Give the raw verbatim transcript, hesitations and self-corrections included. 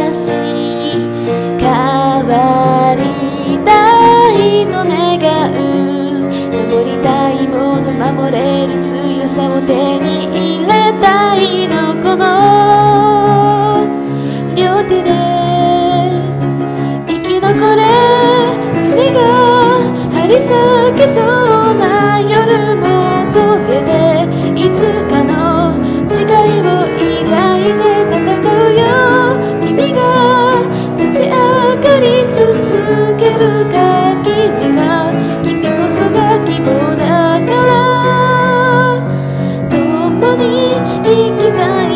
し変わりたいと願う、守りたいもの守れる強さを手に入れたいの、この両手で生き残れ、胸が張り裂けそうな夜も越えて、いつかの誓いを抱いて戦うよ。君が立ち上がり続ける限りは、君こそが希望だから、共に生きたい